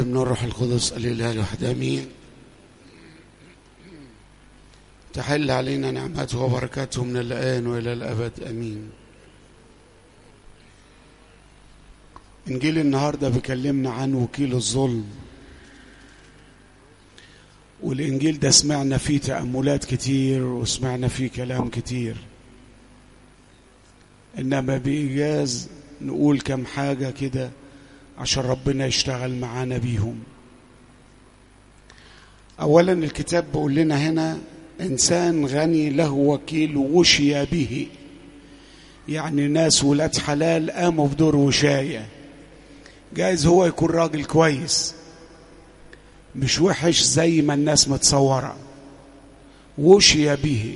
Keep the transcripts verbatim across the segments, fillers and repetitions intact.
من الروح القدس الإله الواحد آمين. تحل علينا نعمته وبركاته من الآن وإلى الأبد آمين. إنجيل النهاردة بيكلمنا عن وكيل الظلم، والإنجيل ده سمعنا فيه تأملات كتير وسمعنا فيه كلام كتير، إنما بإيجاز نقول كم حاجة كده عشان ربنا يشتغل معانا بيهم. أولا الكتاب بيقول لنا هنا إنسان غني له وكيل وشي به، يعني ناس ولاد حلال قاموا بدور وشاية. جايز هو يكون راجل كويس مش وحش زي ما الناس متصورة. وشي به،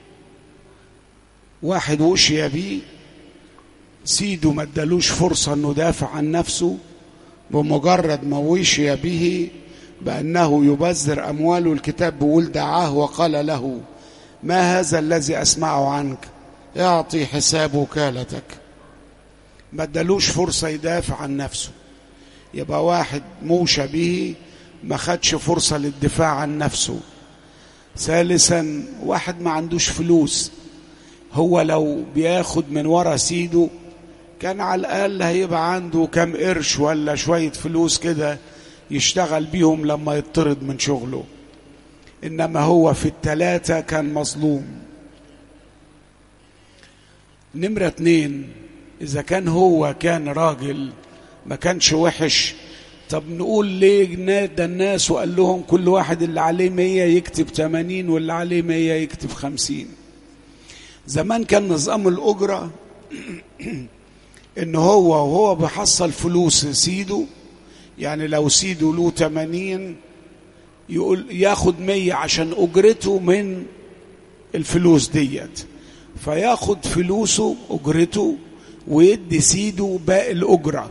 واحد وشي به سيده ما ادالوش فرصة انه دافع عن نفسه، بمجرد ما وشي به بأنه يبذر أمواله. الكتاب بيقول دعاه وقال له ما هذا الذي أسمعه عنك، اعطي حساب وكالتك. ما ادالوش فرصة يدافع عن نفسه. يبقى واحد موشى به ما خدش فرصة للدفاع عن نفسه. ثالثا واحد ما عندوش فلوس، هو لو بياخد من ورا سيده كان على الأقل هيبقى عنده كم قرش ولا شوية فلوس كده يشتغل بيهم لما يطرد من شغله، إنما هو في التلاتة كان مظلوم. نمرة اتنين، إذا كان هو كان راجل ما كانش وحش، طب نقول ليه نادى الناس وقال لهم كل واحد اللي عليه مية يكتب تمانين واللي عليه مية يكتب خمسين؟ زمان كان نظام الأجرة إن هو وهو بيحصل فلوس سيده، يعني لو سيده له تمانين يقول ياخد مية عشان أجرته من الفلوس ديت، فياخد فلوسه أجرته ويدي سيده باقي الأجرة.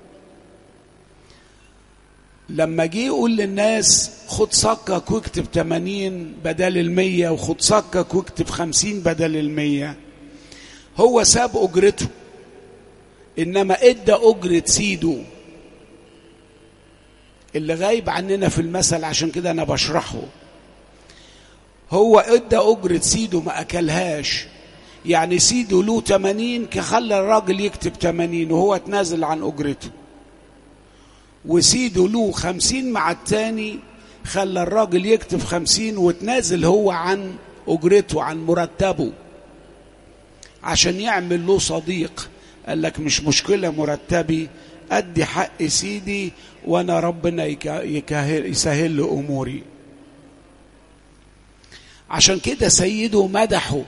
لما جه يقول للناس خد صكك واكتب تمانين بدل المية وخد صكك واكتب خمسين بدل المية، هو ساب أجرته إنما إدى أجرة سيده اللي غايب عننا في المثل، عشان كده أنا بشرحه. هو إدى أجرة سيده ما أكلهاش، يعني سيده له تمانين كخلى الراجل يكتب تمانين وهو اتنازل عن أجرته، وسيده له خمسين مع التاني خلى الراجل يكتب خمسين وتنازل هو عن أجرته عن مرتبه عشان يعمل له صديق. قال لك مش مشكلة مرتبي، أدي حق سيدي وأنا ربنا يسهل له أموري. عشان كده سيده مدحه.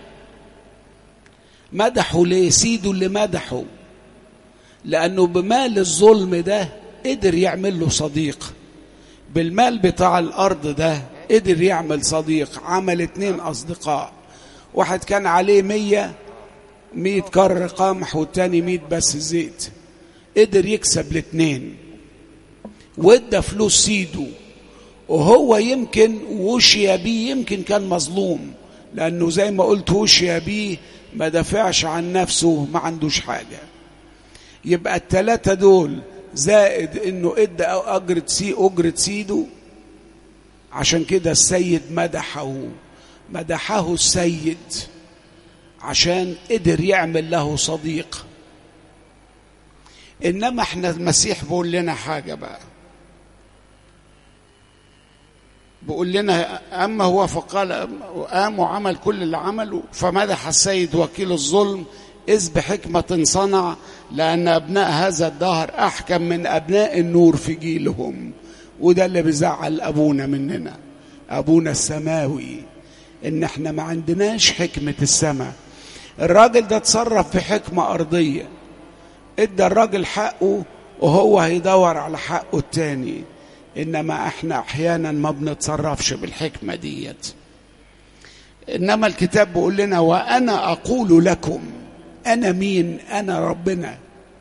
مدحه ليه؟ سيده اللي مدحه لأنه بمال الظلم ده قدر يعمل له صديق، بالمال بتاع الأرض ده قدر يعمل صديق. عمل اتنين أصدقاء، واحد كان عليه مية مية كر قمح والتاني مية بس زيت، قدر يكسب الاتنين وادى فلوس سيده. وهو يمكن وشي بيه يمكن كان مظلوم، لأنه زي ما قلت وشي بيه ما دافعش عن نفسه، ما عندوش حاجة. يبقى التلاتة دول زائد انه ادى اجرة سي اجرة سيده. عشان كده السيد مدحه مدحه السيد عشان قدر يعمل له صديق. انما احنا المسيح بيقول لنا حاجة بقى، بيقول لنا اما هو فقال قام وعمل كل اللي عمله، فمدح السيد وكيل الظلم إذ بحكمة صنع، لأن أبناء هذا الدهر أحكم من أبناء النور في جيلهم. وده اللي بيزعل أبونا مننا، أبونا السماوي، إن إحنا ما عندناش حكمة السماء. الراجل ده تصرف بحكمة أرضية، إدى الراجل حقه وهو هيدور على حقه التاني، إنما إحنا أحيانا ما بنتصرفش بالحكمة ديت. إنما الكتاب بيقول لنا وأنا أقول لكم. أنا مين؟ أنا ربنا.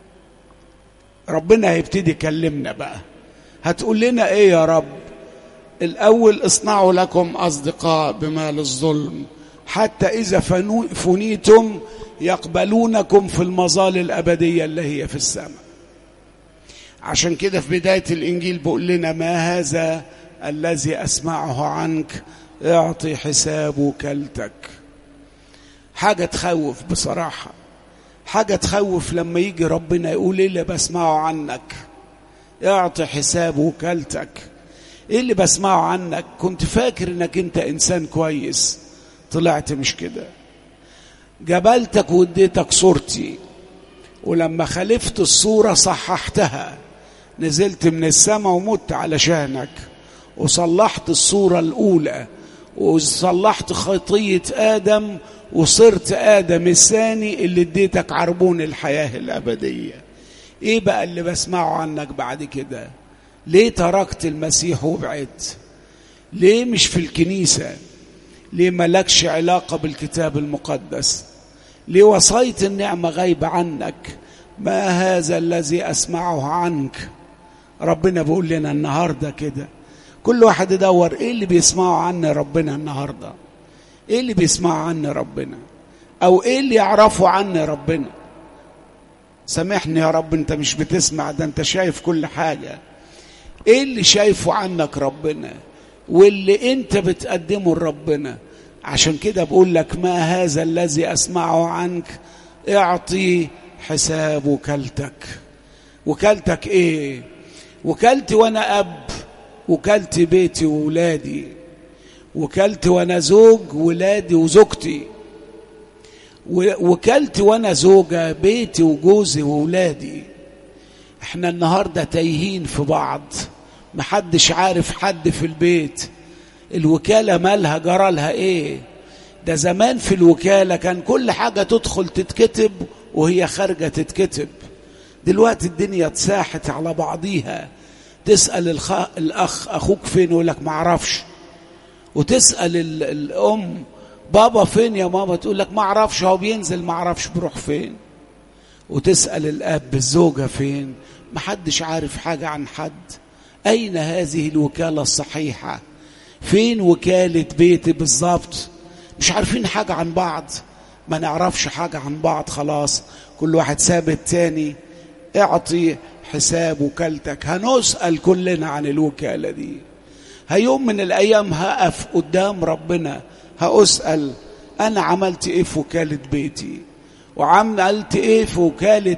ربنا هيبتدي يكلمنا بقى. هتقول لنا إيه يا رب؟ الأول اصنعوا لكم أصدقاء بمال الظلم حتى إذا فنيتم يقبلونكم في المظال الأبدية اللي هي في السماء. عشان كده في بداية الإنجيل بقول لنا ما هذا الذي أسمعه عنك اعطي حساب وكالتك. حاجة تخوف بصراحة، حاجة تخوف لما يجي ربنا يقول ايه اللي بسمعه عنك اعطي حساب وكالتك. ايه اللي بسمعه عنك؟ كنت فاكر انك انت انسان كويس، طلعت مش كده. جبلتك واديتك صورتي، ولما خالفت الصورة صححتها، نزلت من السماء ومت علشانك، وصلحت الصورة الأولى، وصلحت خطية آدم، وصرت آدم الثاني اللي اديتك عربون الحياة الأبدية. ايه بقى اللي بسمعه عنك بعد كده؟ ليه تركت المسيح وبعدت؟ ليه مش في الكنيسة؟ ليه ملكش علاقة بالكتاب المقدس؟ ليه وصيت النعمة غايبة عنك؟ ما هذا الذي أسمعه عنك؟ ربنا بيقول لنا النهاردة كده، كل واحد يدور ايه اللي بيسمعه عني ربنا النهاردة، ايه اللي بيسمعه عني ربنا، او ايه اللي يعرفه عني ربنا. سامحني يا رب، انت مش بتسمع، ده انت شايف كل حاجة. ايه اللي شايفه عنك ربنا واللي انت بتقدمه لربنا؟ عشان كده بقول لك ما هذا الذي أسمعه عنك اعطي حساب وكالتك. وكالتك ايه؟ وكالتي وانا اب، وكالتي بيتي وولادي، وكالتي وانا زوج ولادي وزوجتي، وكالتي وانا زوجة بيتي وجوزي وولادي. احنا النهاردة تايهين في بعض، محدش عارف حد في البيت. الوكالة مالها جرالها ايه؟ ده زمان في الوكالة كان كل حاجة تدخل تتكتب وهي خارجة تتكتب. دلوقتي الدنيا اتساحت على بعضيها. تسأل الخ... الأخ أخوك فين يقول لك معرفش، وتسأل ال... الأم بابا فين يا ماما تقول لك معرفش، هو بينزل معرفش بروح فين. وتسأل الأب الزوجة فين، محدش عارف حاجة عن حد. أين هذه الوكالة الصحيحة؟ فين وكالة بيتي بالظبط؟ مش عارفين حاجة عن بعض، ما نعرفش حاجة عن بعض، خلاص كل واحد ساب التاني. اعطي حساب وكالتك. هنسأل كلنا عن الوكالة دي. هيوم من الأيام هقف قدام ربنا هأسأل أنا عملت إيه في وكالة بيتي، وعملت إيه في وكالة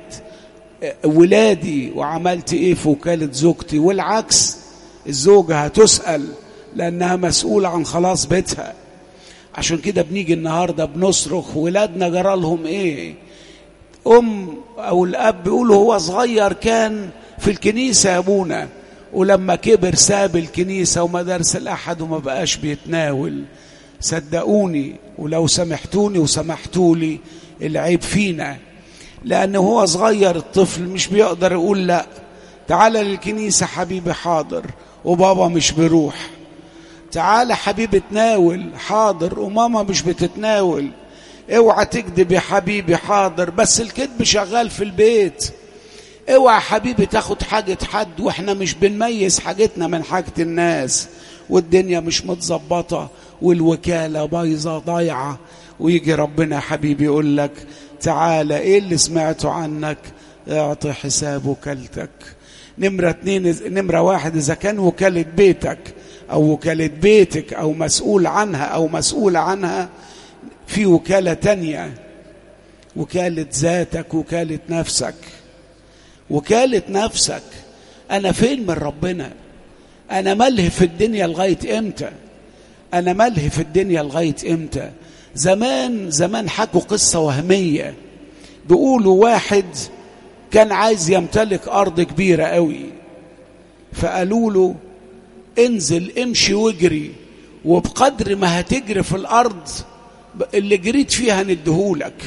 ولادي، وعملت إيه في وكالة زوجتي. والعكس، الزوجة هتسأل لأنها مسؤولة عن خلاص بيتها. عشان كده بنيجي النهاردة بنصرخ ولادنا جرالهم إيه. أم أو الأب بيقولوا هو صغير كان في الكنيسة يا أبونا، ولما كبر ساب الكنيسة ومدارس الأحد وما بقاش بيتناول. صدقوني ولو سمحتوني وسمحتولي العيب فينا، لأنه هو صغير الطفل مش بيقدر يقول لا تعالى للكنيسة حبيبي حاضر وبابا مش بيروح، تعالى حبيبي تناول حاضر وماما مش بتتناول، اوعى تكذب يا حبيبي حاضر بس الكذب شغال في البيت، اوعى حبيبي تاخد حاجة حد واحنا مش بنميز حاجتنا من حاجة الناس، والدنيا مش متظبطة والوكالة بايظة ضايعة. ويجي ربنا يا حبيبي يقول لك تعالى ايه اللي سمعته عنك اعطي حساب وكالتك. نمرة اتنين، نمرة واحد، اذا كان وكالة بيتك او وكالة بيتك او مسؤول عنها او مسؤول عنها، في وكالة تانية، وكالة ذاتك، وكالة نفسك. وكالة نفسك، انا فين من ربنا؟ انا ملهي في الدنيا لغاية امتى؟ انا ملهي في الدنيا لغاية امتى؟ زمان زمان حكوا قصة وهمية، بيقولوا واحد كان عايز يمتلك ارض كبيرة قوي، فقالوا له انزل امشي واجري، وبقدر ما هتجري في الارض اللي جريت فيها ندهولك.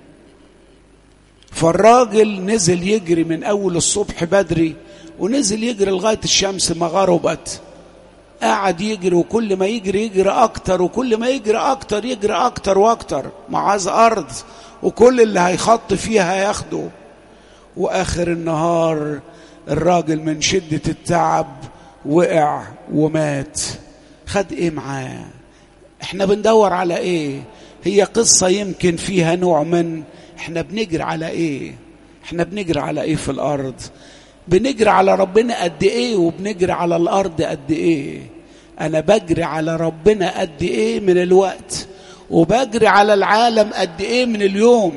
فالراجل نزل يجري من اول الصبح بدري، ونزل يجري لغاية الشمس ما غربت، قاعد يجري، وكل ما يجري يجري اكتر، وكل ما يجري اكتر يجري اكتر واكتر، معاذ ارض وكل اللي هيخط فيها هياخده. واخر النهار الراجل من شدة التعب وقع ومات. خد ايه معاه؟ احنا بندور على ايه؟ هي قصة يمكن فيها نوع من احنا بنجري على ايه؟ احنا بنجري على ايه في الارض؟ بنجري على ربنا قد ايه وبنجري على الارض قد ايه؟ انا بجري على ربنا قد ايه من الوقت، وبجري على العالم قد ايه من اليوم.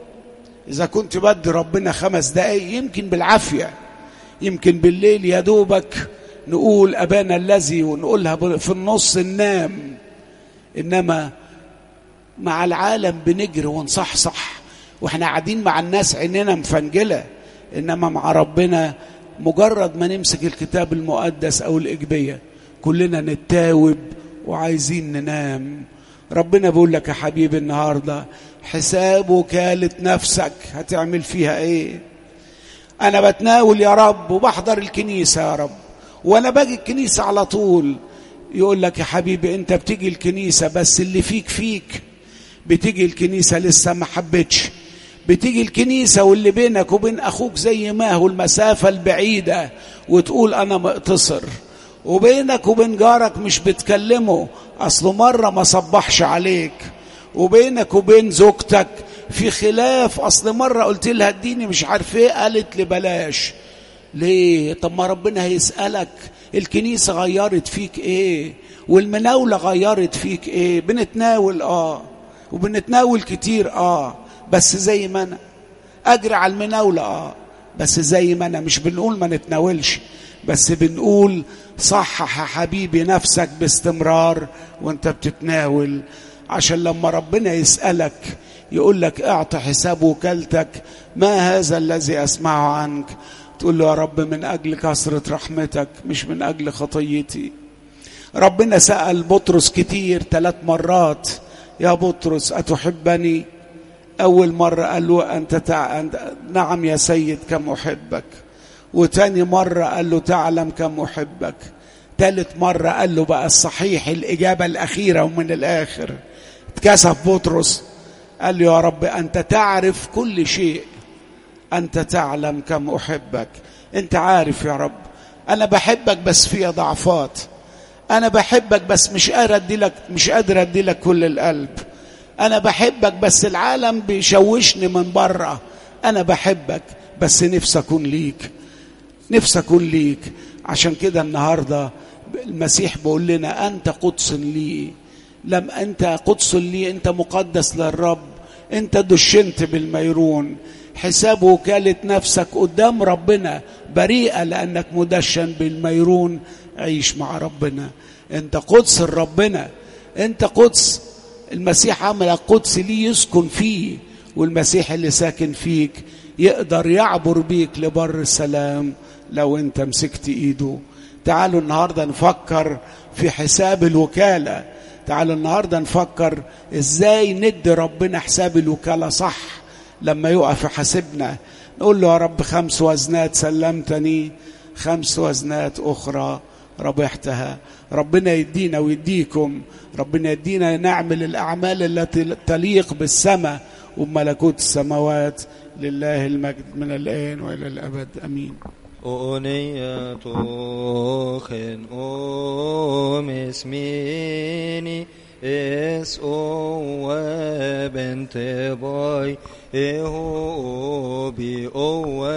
اذا كنت بدي ربنا خمس دقايق يمكن بالعافية، يمكن بالليل يا دوبك نقول ابانا الذي ونقولها في النص ننام، انما مع العالم بنجري ونصحصح واحنا قاعدين مع الناس عيننا مفنجلة، انما مع ربنا مجرد ما نمسك الكتاب المقدس او الاجبية كلنا نتاوب وعايزين ننام. ربنا بيقول لك يا حبيبي النهاردة حساب وكالة نفسك هتعمل فيها ايه؟ انا بتناول يا رب وبحضر الكنيسة يا رب، وانا باجي الكنيسة على طول. يقول لك يا حبيبي انت بتيجي الكنيسة بس اللي فيك فيك، بتيجي الكنيسة لسه ما حبتش، بتيجي الكنيسة واللي بينك وبين اخوك زي ما هو المسافة البعيدة وتقول انا مقتصر، وبينك وبين جارك مش بتكلمه اصله مرة ما صبحش عليك، وبينك وبين زوجتك في خلاف اصل مرة قلت لها اديني مش عارف ايه قالت لي بلاش. ليه؟ طب ما ربنا هيسألك الكنيسة غيرت فيك ايه والمناولة غيرت فيك ايه. بنتناول اه وبنتناول كتير اه بس زي ما انا اجري على المناولة اه بس زي ما انا، مش بنقول ما نتناولش بس بنقول صحح يا حبيبي نفسك باستمرار وانت بتتناول، عشان لما ربنا يسألك يقول لك اعطي حساب وكالتك ما هذا الذي اسمعه عنك، تقول له يا رب من اجل كثرة رحمتك مش من اجل خطيتي. ربنا سأل بطرس كتير ثلاث مرات يا بطرس أتحبني؟ أول مرة قال له أنت تع... نعم يا سيد كم أحبك، وتاني مرة قال له تعلم كم أحبك، ثالث مرة قال له بقى الصحيح الإجابة الأخيرة ومن الآخر اتكسف بطرس قال له يا رب أنت تعرف كل شيء، أنت تعلم كم أحبك. أنت عارف يا رب أنا بحبك بس فيها ضعفات، أنا بحبك بس مش قادر أديلك مش قادر أديلك كل القلب، أنا بحبك بس العالم بيشوشني من بره، أنا بحبك بس نفسي أكون ليك نفسي أكون ليك. عشان كده النهاردة المسيح بيقول لنا أنت قدس لي، لم أنت قدس لي، أنت مقدس للرب، أنت دشنت بالميرون. حساب وكالة نفسك قدام ربنا بريئة لأنك مدشن بالميرون. عيش مع ربنا، أنت قدس ربنا، أنت قدس. المسيح عمل قدس ليه يسكن فيه، والمسيح اللي ساكن فيك يقدر يعبر بيك لبر السلام لو أنت مسكت إيده. تعالوا النهاردة نفكر في حساب الوكالة، تعالوا النهاردة نفكر إزاي ندي ربنا حساب الوكالة صح. لما يقف يحاسبنا نقول له يا رب خمس وزنات سلمتني، خمس وزنات أخرى ربحتها. ربنا يدينا ويديكم، ربنا يدينا نعمل الأعمال التي تليق بالسماء وملكوت السماوات. لله المجد من الآن وإلى الأبد آمين. أغنية خن أم اسميني اس او بنت باي اهو بي او